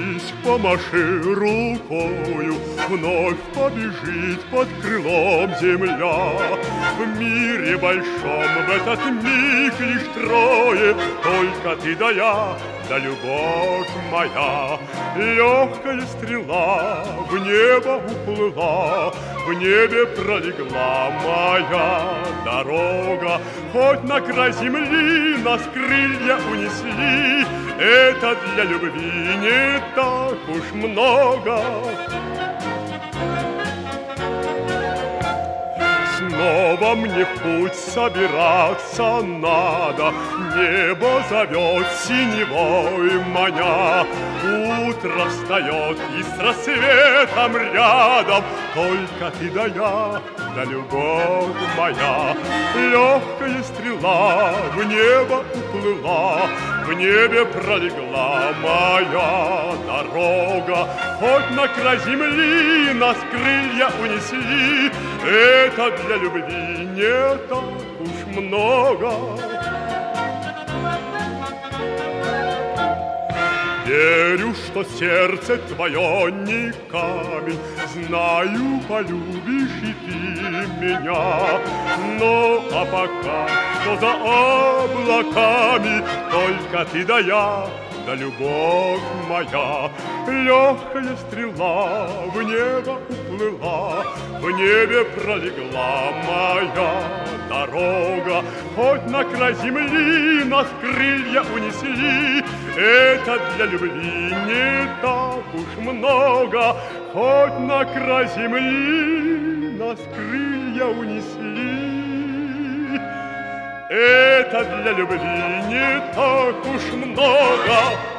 Остановись, помаши рукою, вновь побежит под крылом земля. В мире большом в этот миг лишь трое, только ты да я, да любовь моя. Легкая стрела в небо уплыла, в небе пролегла моя дорога. Хоть на край земли нас крылья унесли, это для любви не так уж много. Снова мне в путь собираться надо, небо зовет синевой маня. Утро встает и с рассветом рядом, только ты да я, да любовь моя. Легкая стрела в небо уплыла, в небе пролегла моя дорога. Хоть на край земли нас крылья унесли, это для любви не так уж много. Верю, что сердце твое не камень, знаю, полюбишь и ты меня. Но а пока что за облаками, только ты да я, да любовь моя. Легкая стрела в небо уплыла, в небе пролегла моя дорога. Хоть на край земли нас крылья унесли, это для любви не так уж много. Хоть на край земли нас крылья унесли, это для любви не так уж много.